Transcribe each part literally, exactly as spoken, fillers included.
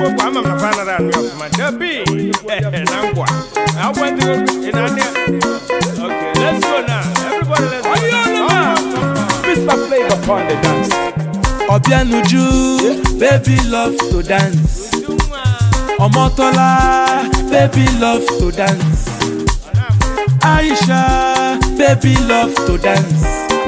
go, I'm a fan of my Debbie. I went to in okay, let's go now. Everybody, let's go. Mister Flavor upon the dance. Obianuju, baby love to dance. Omotola, baby love to dance. Aisha, baby love to dance.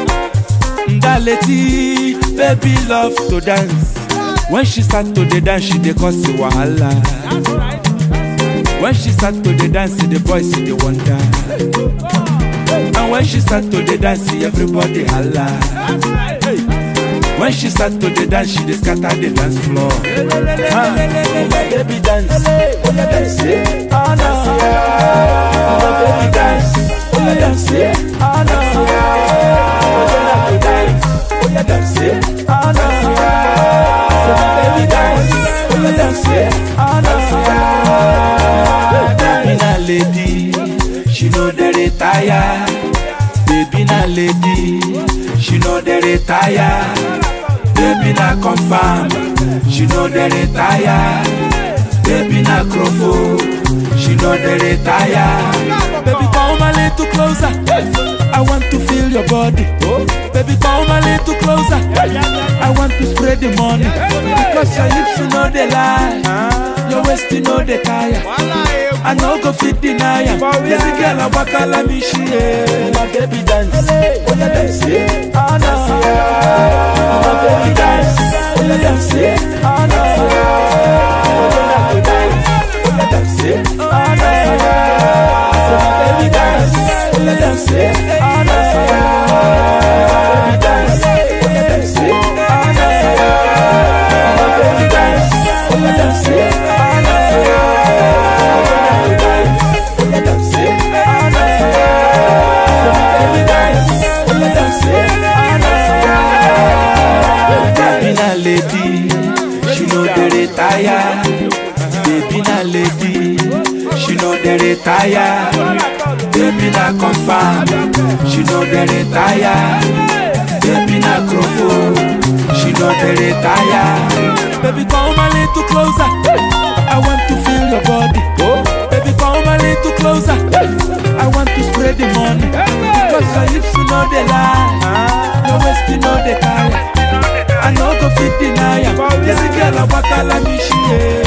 Ndaleti, baby love to dance. When she start to the dance, she dey cause the wahala. When she start to the dance, the boys see the wonder. And when she start to the dance, everybody holla. When she start to the dance, she dey scatter the dance floor. Ah, my baby dance, oh yeah dance, ah no, my baby dance, oh yeah dance, ah no, my dance, oh yeah dance, ah no, so my baby dance, oh yeah dance, ah no, baby na lady, she know the retire, baby na lady, she know the retire. Baby na confirm, she know the retire. Baby na crofo, she know the retire. Baby come a little closer, I want to feel your body. Baby come a little closer, I want to spread the money. Because your hips you know they lie, your waist you know they tire. I no go fit deny ya. This girl a waka la me she. My baby dance, oh yeah dance, ah no. My baby dance, oh yeah dance, ah no. My baby dance, oh yeah dance, ah no. So my baby dance, oh yeah dance, ah no. My baby dance, oh yeah dance, ah no. My baby dance, oh yeah dance, ah no. Baby na lady, she know the retire. Baby na lady, she know the retire. Baby na confirm, she know the retire. Baby na crofo, she know the retire. Baby come a little closer, I want to feel your body. Baby come a little closer, I want to spread the money. Because your hips you know they lie, your waist you know they tire. I no go fit deny ya. This girl a waka la me she.